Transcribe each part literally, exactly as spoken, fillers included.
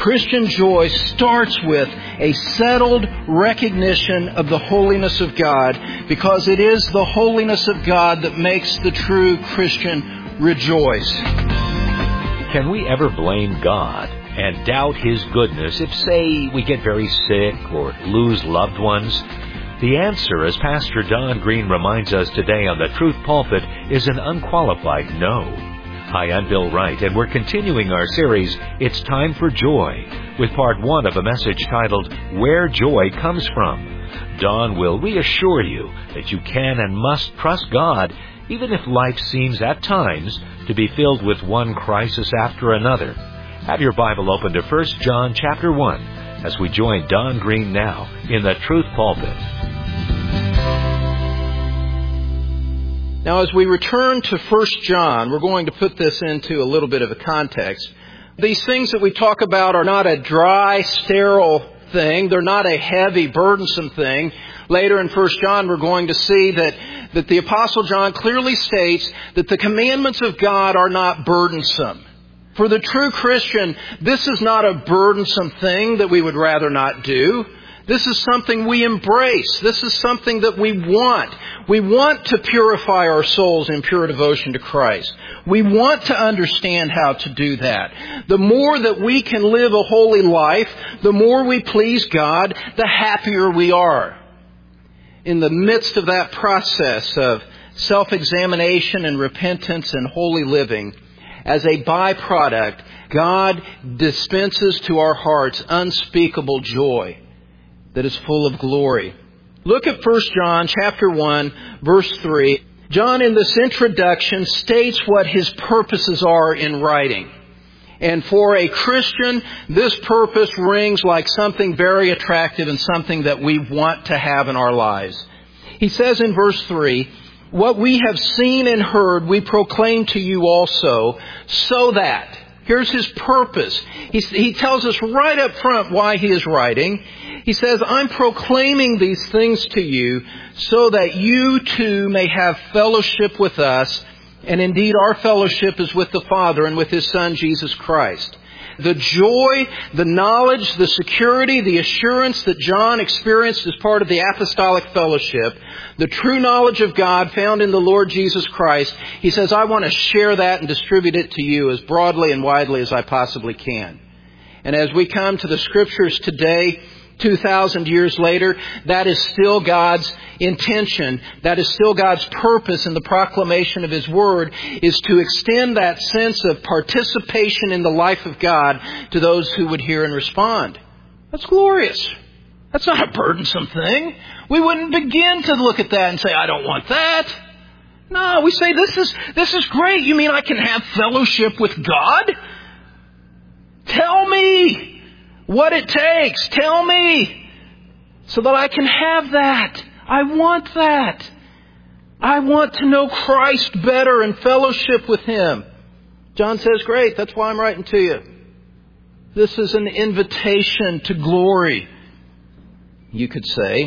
Christian joy starts with a settled recognition of the holiness of God, because it is the holiness of God that makes the true Christian rejoice. Can we ever blame God and doubt His goodness if, say, we get very sick or lose loved ones? The answer, as Pastor Don Green reminds us today on the Truth Pulpit, is an unqualified no. Hi, I'm Bill Wright, and we're continuing our series, It's Time for Joy, with part one of a message titled, Where Joy Comes From. Don will reassure you that you can and must trust God, even if life seems at times to be filled with one crisis after another. Have your Bible open to First John chapter one as we join Don Green now in the Truth Pulpit. Now, as we return to First John, we're going to put this into a little bit of a context. These things that we talk about are not a dry, sterile thing. They're not a heavy, burdensome thing. Later in First John, we're going to see that, that the Apostle John clearly states that the commandments of God are not burdensome. For the true Christian, this is not a burdensome thing that we would rather not do. This is something we embrace. This is something that we want. We want to purify our souls in pure devotion to Christ. We want to understand how to do that. The more that we can live a holy life, the more we please God, the happier we are. In the midst of that process of self-examination and repentance and holy living, as a byproduct, God dispenses to our hearts unspeakable joy that is full of glory. Look at First John chapter one, verse three. John, in this introduction, states what his purposes are in writing. And for a Christian, this purpose rings like something very attractive and something that we want to have in our lives. He says in verse three, "What we have seen and heard, we proclaim to you also, so that..." Here's his purpose. He, he tells us right up front why he is writing. He says, "I'm proclaiming these things to you so that you too may have fellowship with us. And indeed, our fellowship is with the Father and with His Son, Jesus Christ." The joy, the knowledge, the security, the assurance that John experienced as part of the apostolic fellowship, the true knowledge of God found in the Lord Jesus Christ, he says, I want to share that and distribute it to you as broadly and widely as I possibly can. And as we come to the Scriptures today, two thousand years later, that is still God's intention. That is still God's purpose in the proclamation of His Word, is to extend that sense of participation in the life of God to those who would hear and respond. That's glorious. That's not a burdensome thing. We wouldn't begin to look at that and say, I don't want that. No, we say, this is, this is great. You mean I can have fellowship with God? Tell me what it takes. Tell me so that I can have that. I want that. I want to know Christ better and fellowship with Him. John says, great, that's why I'm writing to you. This is an invitation to glory, you could say.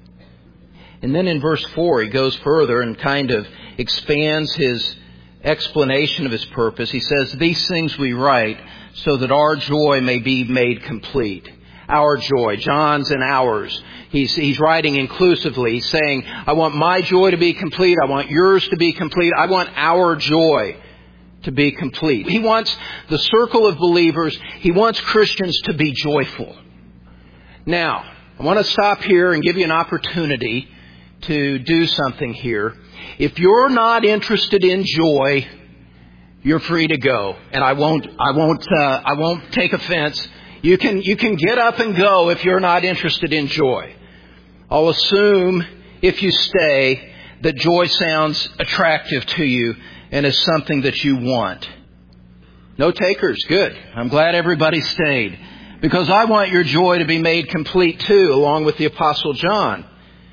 And then in verse four, he goes further and kind of expands his explanation of his purpose. He says, these things we write so that our joy may be made complete. Our joy. John's and ours. He's, he's writing inclusively. He's saying, I want my joy to be complete. I want yours to be complete. I want our joy to be complete. He wants the circle of believers, he wants Christians to be joyful. Now, I want to stop here and give you an opportunity to do something here. If you're not interested in joy, you're free to go, and I won't. I won't. Uh, I won't take offense. You can. You can get up and go if you're not interested in joy. I'll assume if you stay that joy sounds attractive to you and is something that you want. No takers. Good. I'm glad everybody stayed, because I want your joy to be made complete too, along with the Apostle John.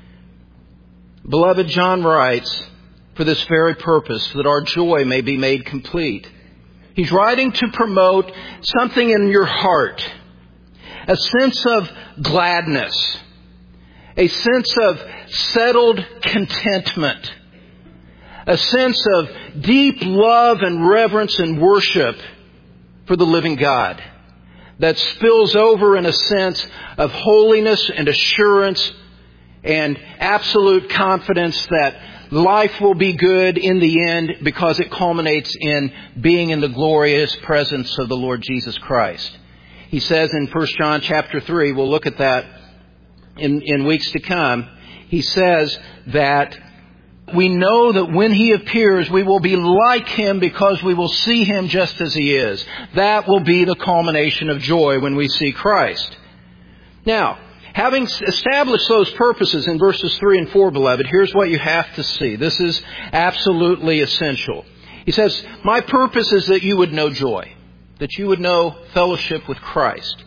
Beloved, John writes, for this very purpose, that our joy may be made complete. He's writing to promote something in your heart, a sense of gladness, a sense of settled contentment, a sense of deep love and reverence and worship for the living God. that spills over in a sense of holiness and assurance and absolute confidence that life will be good in the end because it culminates in being in the glorious presence of the Lord Jesus Christ. He says in First John chapter three, we'll look at that in, in weeks to come, he says that we know that when He appears, we will be like Him because we will see Him just as He is. That will be the culmination of joy when we see Christ. Now, having established those purposes in verses three and four, beloved, here's what you have to see. This is absolutely essential. He says, my purpose is that you would know joy, that you would know fellowship with Christ.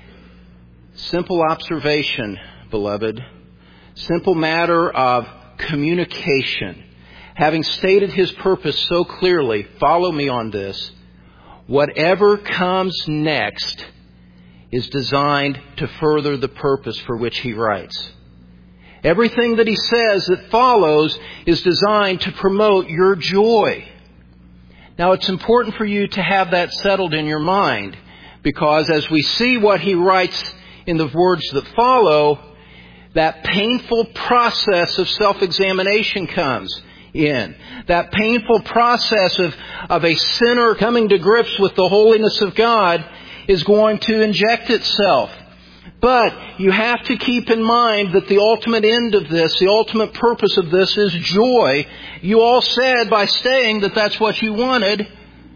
Simple observation, beloved. Simple matter of communication. Having stated His purpose so clearly, follow me on this. Whatever comes next is designed to further the purpose for which He writes. Everything that He says that follows is designed to promote your joy. Now, it's important for you to have that settled in your mind, because as we see what He writes in the words that follow, that painful process of self-examination comes in. That painful process of, of a sinner coming to grips with the holiness of God is going to inject itself. But you have to keep in mind that the ultimate end of this, the ultimate purpose of this is joy. You all said by staying that that's what you wanted.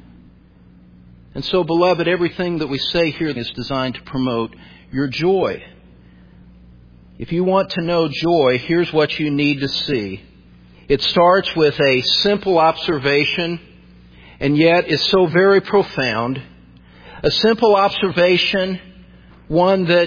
And so, beloved, everything that we say here is designed to promote your joy. If you want to know joy, here's what you need to see. It starts with a simple observation, and yet is so very profound. A simple observation, one that,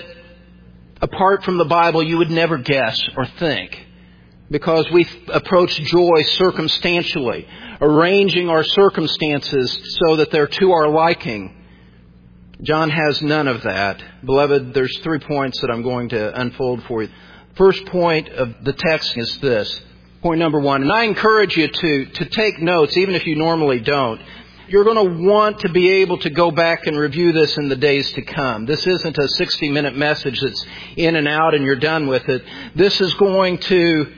apart from the Bible, you would never guess or think. Because we approach joy circumstantially, arranging our circumstances so that they're to our liking. John has none of that. Beloved, there's three points that I'm going to unfold for you. First point of the text is this. Point number one. And I encourage you to, to take notes, even if you normally don't. You're going to want to be able to go back and review this in the days to come. This isn't a sixty-minute message that's in and out and you're done with it. This is going to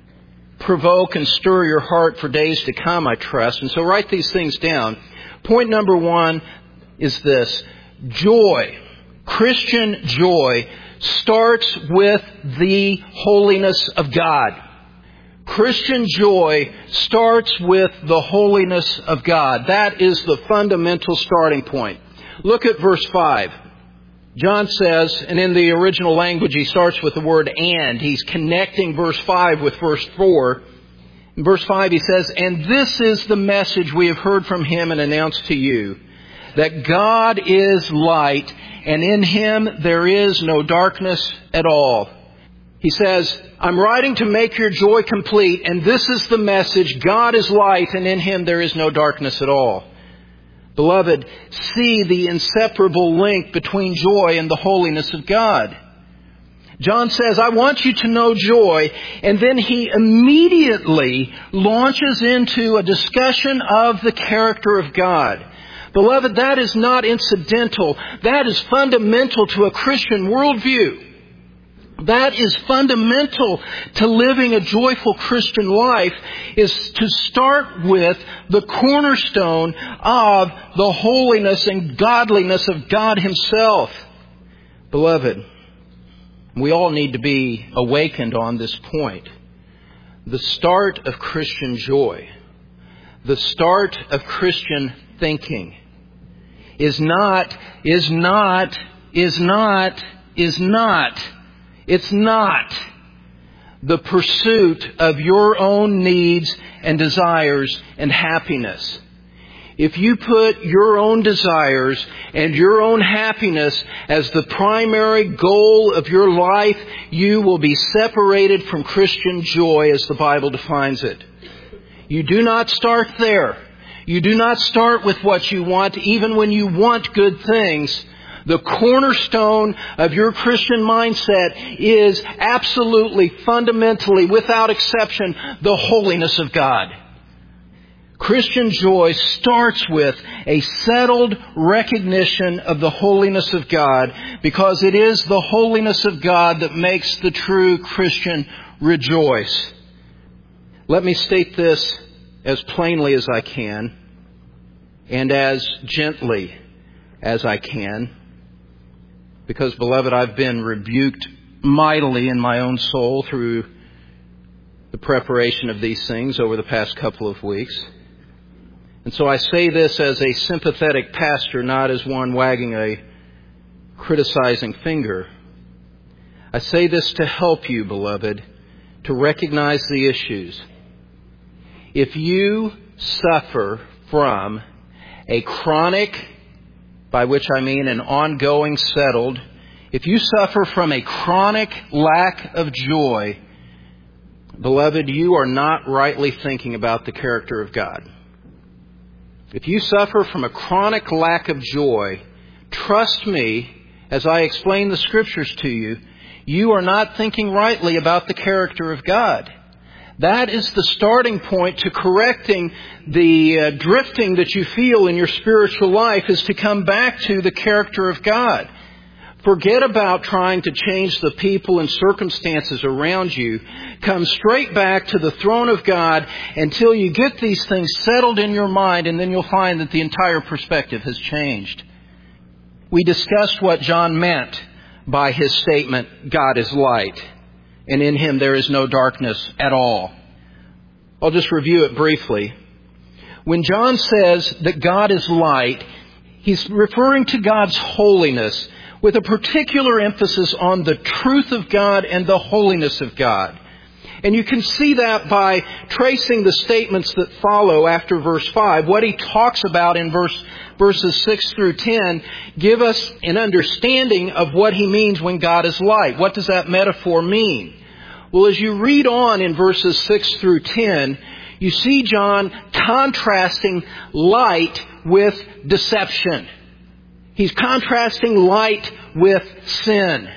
provoke and stir your heart for days to come, I trust. And so write these things down. Point number one is this. Joy, Christian joy, starts with the holiness of God. Christian joy starts with the holiness of God. That is the fundamental starting point. Look at verse five. John says, and in the original language he starts with the word and. He's connecting verse five with verse four. In verse five he says, and this is the message we have heard from Him and announced to you, that God is light, and in Him there is no darkness at all. He says, I'm writing to make your joy complete, and this is the message. God is light, and in Him there is no darkness at all. Beloved, see the inseparable link between joy and the holiness of God. John says, I want you to know joy, and then he immediately launches into a discussion of the character of God. Beloved, that is not incidental. That is fundamental to a Christian worldview. That is fundamental to living a joyful Christian life, is to start with the cornerstone of the holiness and godliness of God Himself. Beloved, we all need to be awakened on this point. The start of Christian joy, the start of Christian thinking, is not, is not, is not, is not, it's not the pursuit of your own needs and desires and happiness. If you put your own desires and your own happiness as the primary goal of your life, you will be separated from Christian joy as the Bible defines it. You do not start there. You do not start with what you want, even when you want good things. The cornerstone of your Christian mindset is absolutely, fundamentally, without exception, the holiness of God. Christian joy starts with a settled recognition of the holiness of God, because it is the holiness of God that makes the true Christian rejoice. Let me state this as plainly as I can and as gently as I can, because, beloved, I've been rebuked mightily in my own soul through the preparation of these things over the past couple of weeks. And so I say this as a sympathetic pastor, not as one wagging a criticizing finger. I say this to help you, beloved, to recognize the issues. If you suffer from a chronic, by which I mean an ongoing, settled, if you suffer from a chronic lack of joy, beloved, you are not rightly thinking about the character of God. If you suffer from a chronic lack of joy, trust me, as I explain the Scriptures to you, you are not thinking rightly about the character of God. That is the starting point to correcting the uh, drifting that you feel in your spiritual life, is to come back to the character of God. Forget about trying to change the people and circumstances around you. Come straight back to the throne of God until you get these things settled in your mind, and then you'll find that the entire perspective has changed. We discussed what John meant by his statement, God is light, and in Him there is no darkness at all. I'll just review it briefly. When John says that God is light, he's referring to God's holiness, with a particular emphasis on the truth of God and the holiness of God. And you can see that by tracing the statements that follow after verse five. What he talks about in verse verses six through ten give us an understanding of what he means when God is light. What does that metaphor mean? Well, as you read on in verses six through ten, you see John contrasting light with deception. He's contrasting light with sin.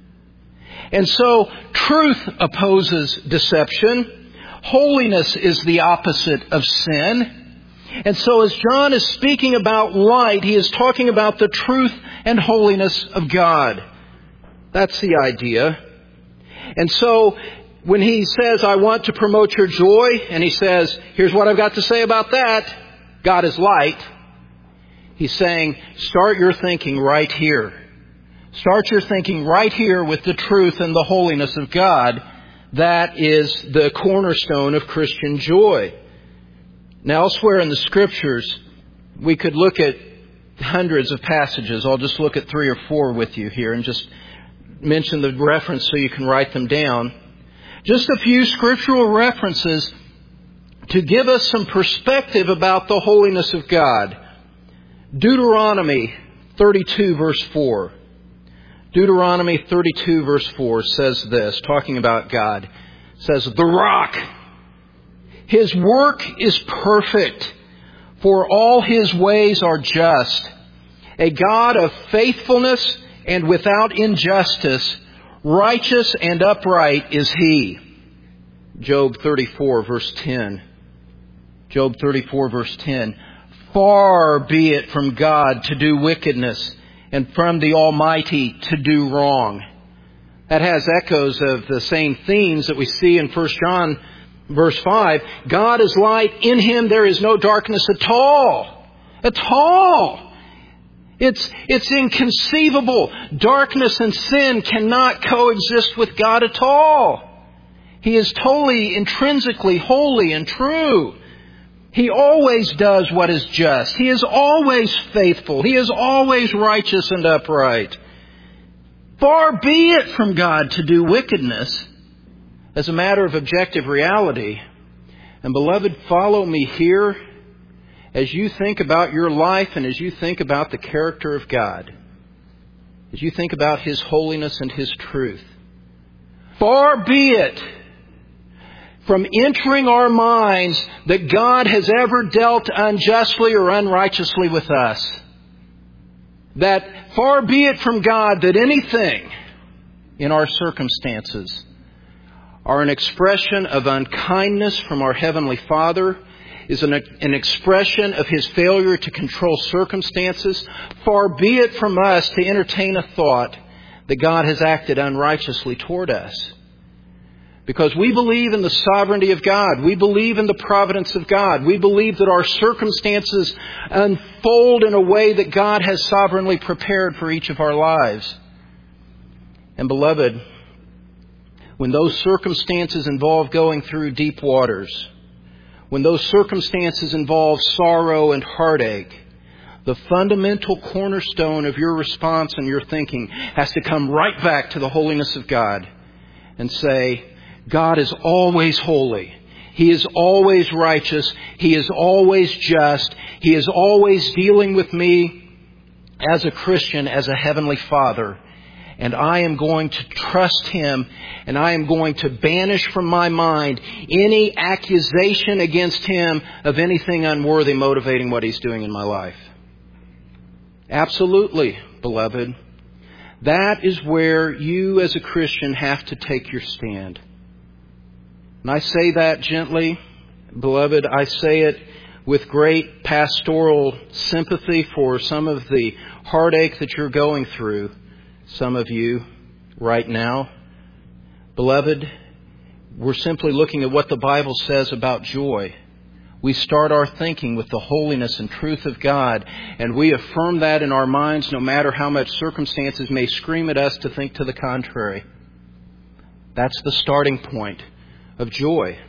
And so truth opposes deception. Holiness is the opposite of sin. And so as John is speaking about light, he is talking about the truth and holiness of God. That's the idea. And so when he says, I want to promote your joy, and he says, here's what I've got to say about that, God is light, he's saying, start your thinking right here. Start your thinking right here with the truth and the holiness of God. That is the cornerstone of Christian joy. Now, elsewhere in the Scriptures, we could look at hundreds of passages. I'll just look at three or four with you here and just mention the reference so you can write them down. Just a few scriptural references to give us some perspective about the holiness of God. Deuteronomy thirty-two verse four. Deuteronomy thirty-two verse four says this, talking about God. It says, the rock, His work is perfect, for all His ways are just. A God of faithfulness and without injustice, righteous and upright is He. Job thirty-four verse ten. Job thirty-four verse ten. Far be it from God to do wickedness, and from the Almighty to do wrong. That has echoes of the same themes that we see in First John verse five. God is light. In Him there is no darkness at all. At all. It's, it's inconceivable. Darkness and sin cannot coexist with God at all. He is totally, intrinsically holy and true. He always does what is just. He is always faithful. He is always righteous and upright. Far be it from God to do wickedness as a matter of objective reality. And beloved, follow me here as you think about your life and as you think about the character of God. As you think about His holiness and His truth. Far be it from entering our minds that God has ever dealt unjustly or unrighteously with us. That far be it from God that anything in our circumstances are an expression of unkindness from our Heavenly Father, is an, an expression of His failure to control circumstances, far be it from us to entertain a thought that God has acted unrighteously toward us. Because we believe in the sovereignty of God. We believe in the providence of God. We believe that our circumstances unfold in a way that God has sovereignly prepared for each of our lives. And beloved, when those circumstances involve going through deep waters, when those circumstances involve sorrow and heartache, the fundamental cornerstone of your response and your thinking has to come right back to the holiness of God and say, God is always holy. He is always righteous. He is always just. He is always dealing with me as a Christian, as a heavenly Father. And I am going to trust Him, and I am going to banish from my mind any accusation against Him of anything unworthy motivating what He's doing in my life. Absolutely, beloved. That is where you as a Christian have to take your stand. And I say that gently, beloved. I say it with great pastoral sympathy for some of the heartache that you're going through. Some of you right now. Beloved, we're simply looking at what the Bible says about joy. We start our thinking with the holiness and truth of God, and we affirm that in our minds no matter how much circumstances may scream at us to think to the contrary. That's the starting point of joy.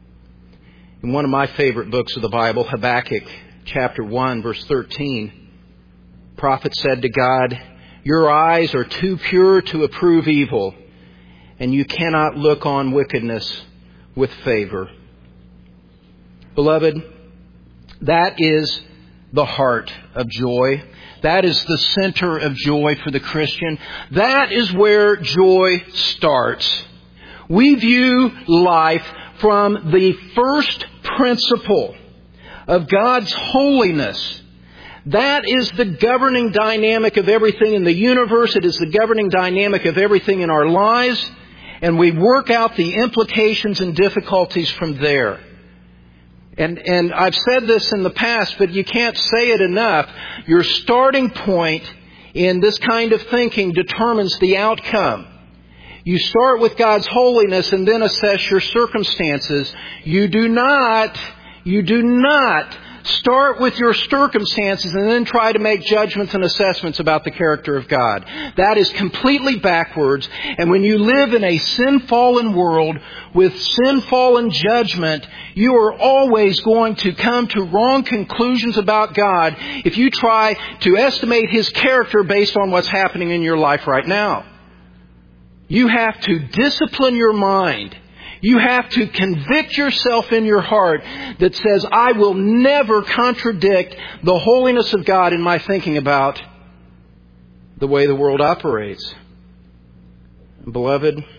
In one of my favorite books of the Bible, Habakkuk chapter one, verse thirteen, the prophet said to God, "Your eyes are too pure to approve evil, and you cannot look on wickedness with favor." Beloved, that is the heart of joy. That is the center of joy for the Christian. That is where joy starts. We view life from the first principle of God's holiness. That is the governing dynamic of everything in the universe. It is the governing dynamic of everything in our lives. And we work out the implications and difficulties from there. And, and I've said this in the past, but you can't say it enough. Your starting point in this kind of thinking determines the outcome. You start with God's holiness and then assess your circumstances. You do not, you do not start with your circumstances and then try to make judgments and assessments about the character of God. That is completely backwards. And when you live in a sin-fallen world with sin-fallen judgment, you are always going to come to wrong conclusions about God if you try to estimate His character based on what's happening in your life right now. You have to discipline your mind. You have to convict yourself in your heart that says, I will never contradict the holiness of God in my thinking about the way the world operates. Beloved,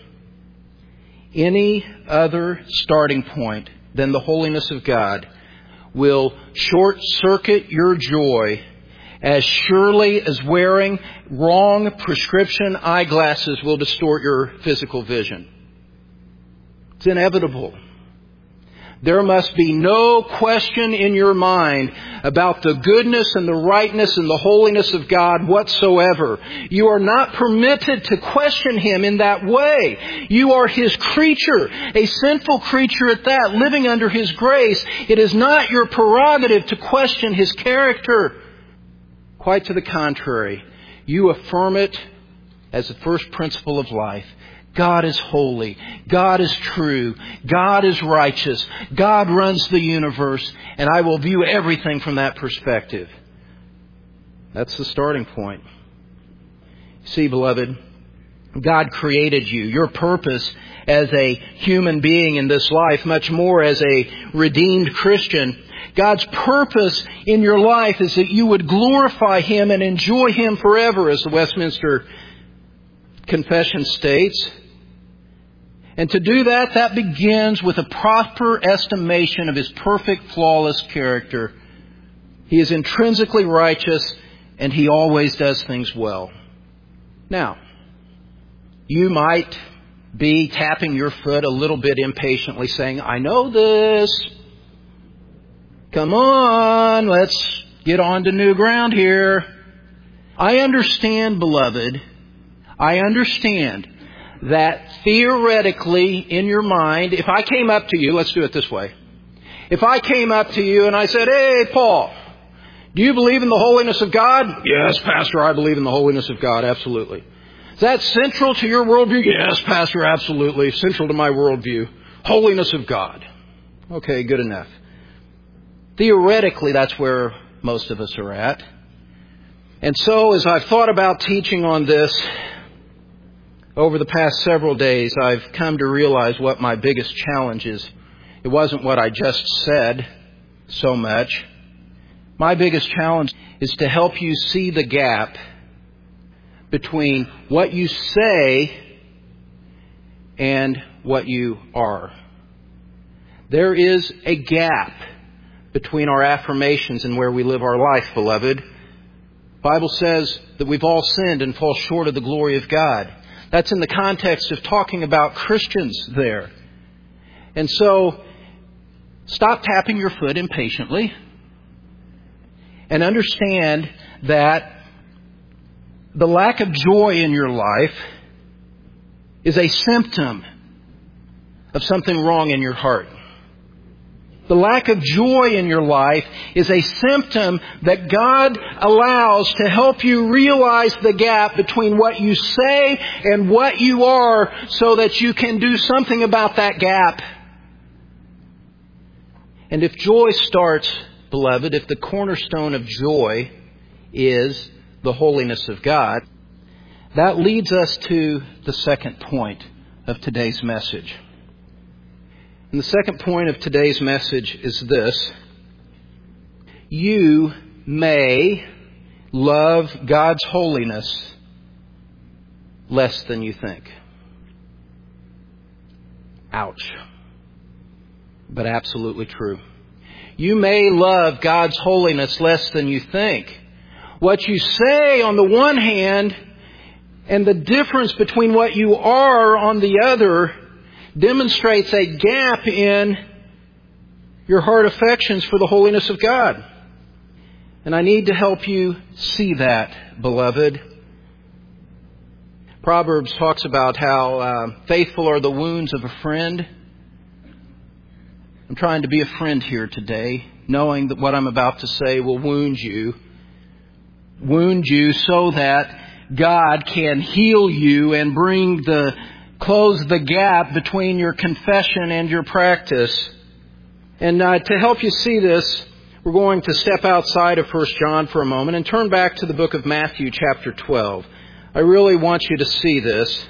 any other starting point than the holiness of God will short-circuit your joy as surely as wearing wrong prescription eyeglasses will distort your physical vision. It's inevitable. There must be no question in your mind about the goodness and the rightness and the holiness of God whatsoever. You are not permitted to question Him in that way. You are His creature, a sinful creature at that, living under His grace. It is not your prerogative to question His character. Quite to the contrary, you affirm it as the first principle of life. God is holy. God is true. God is righteous. God runs the universe. And I will view everything from that perspective. That's the starting point. See, beloved, God created you. Your purpose as a human being in this life, much more as a redeemed Christian, God's purpose in your life is that you would glorify Him and enjoy Him forever, as the Westminster Confession states. And to do that, that begins with a proper estimation of His perfect, flawless character. He is intrinsically righteous, and He always does things well. Now, you might be tapping your foot a little bit impatiently, saying, I know this. Come on, let's get on to new ground here. I understand, beloved, I understand that theoretically in your mind, if I came up to you, let's do it this way. If I came up to you and I said, hey, Paul, do you believe in the holiness of God? Yes, Pastor, I believe in the holiness of God, absolutely. Is that central to your worldview? Yes, Pastor, absolutely. Central to my worldview. Holiness of God. Okay, good enough. Theoretically, that's where most of us are at. And so, as I've thought about teaching on this over the past several days, I've come to realize what my biggest challenge is. It wasn't what I just said so much. My biggest challenge is to help you see the gap between what you say and what you are. There is a gap between our affirmations and where we live our life, beloved. The Bible says that we've all sinned and fall short of the glory of God. That's in the context of talking about Christians there. And so, stop tapping your foot impatiently and understand that the lack of joy in your life is a symptom of something wrong in your heart. The lack of joy in your life is a symptom that God allows to help you realize the gap between what you say and what you are so that you can do something about that gap. And if joy starts, beloved, if the cornerstone of joy is the holiness of God, that leads us to the second point of today's message. And the second point of today's message is this. You may love God's holiness less than you think. Ouch. But absolutely true. You may love God's holiness less than you think. What you say on the one hand and the difference between what you are on the other demonstrates a gap in your heart affections for the holiness of God. And I need to help you see that, beloved. Proverbs talks about how uh, faithful are the wounds of a friend. I'm trying to be a friend here today, knowing that what I'm about to say will wound you. Wound you so that God can heal you and bring the close the gap between your confession and your practice. And uh, to help you see this, we're going to step outside of First John for a moment and turn back to the book of Matthew chapter twelve. I really want you to see this.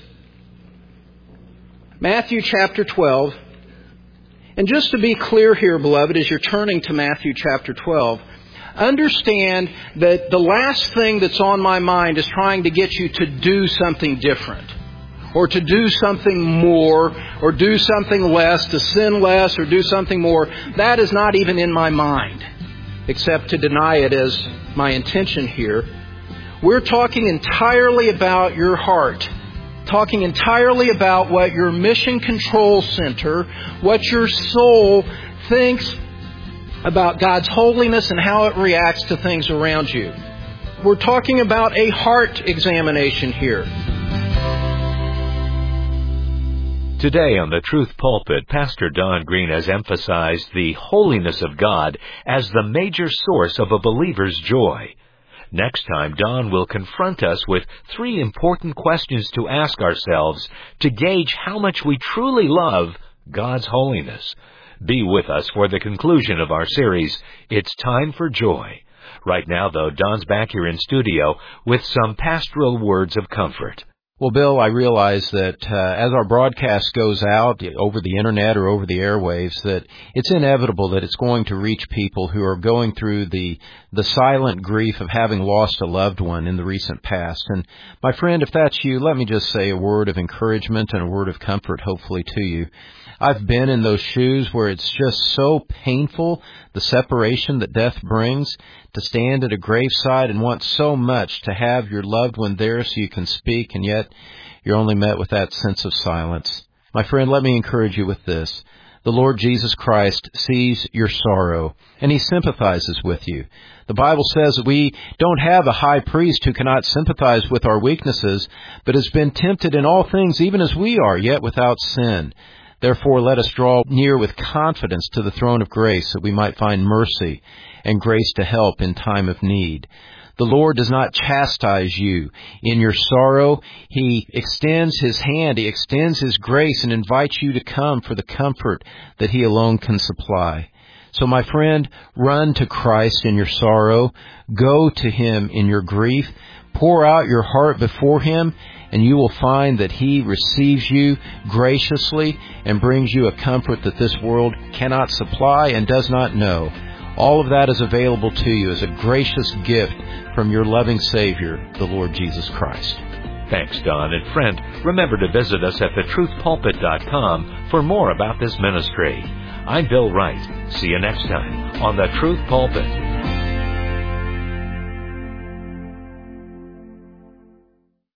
Matthew chapter twelve. And just to be clear here, beloved, as you're turning to Matthew chapter twelve, understand that the last thing that's on my mind is trying to get you to do something different, or to do something more, or do something less, to sin less, or do something more. That is not even in my mind, except to deny it as my intention here. We're talking entirely about your heart. Talking entirely about what your mission control center, what your soul thinks about God's holiness and how it reacts to things around you. We're talking about a heart examination here. Today on the Truth Pulpit, Pastor Don Green has emphasized the holiness of God as the major source of a believer's joy. Next time, Don will confront us with three important questions to ask ourselves to gauge how much we truly love God's holiness. Be with us for the conclusion of our series, It's Time for Joy. Right now, though, Don's back here in studio with some pastoral words of comfort. Well, Bill, I realize that uh, as our broadcast goes out over the internet or over the airwaves, that it's inevitable that it's going to reach people who are going through the the silent grief of having lost a loved one in the recent past. And my friend, if that's you, let me just say a word of encouragement and a word of comfort, hopefully, to you. I've been in those shoes where it's just so painful, the separation that death brings, to stand at a graveside and want so much to have your loved one there so you can speak, and yet you're only met with that sense of silence. My friend, let me encourage you with this. The Lord Jesus Christ sees your sorrow, and He sympathizes with you. The Bible says that we don't have a high priest who cannot sympathize with our weaknesses, but has been tempted in all things even as we are, yet without sin. Therefore, let us draw near with confidence to the throne of grace, that we might find mercy and grace to help in time of need. The Lord does not chastise you in your sorrow. He extends His hand, He extends His grace, and invites you to come for the comfort that He alone can supply. So, my friend, run to Christ in your sorrow. Go to Him in your grief. Pour out your heart before Him, and you will find that He receives you graciously and brings you a comfort that this world cannot supply and does not know. All of that is available to you as a gracious gift from your loving Savior, the Lord Jesus Christ. Thanks, Don. And friend, remember to visit us at the truth pulpit dot com for more about this ministry. I'm Bill Wright. See you next time on The Truth Pulpit.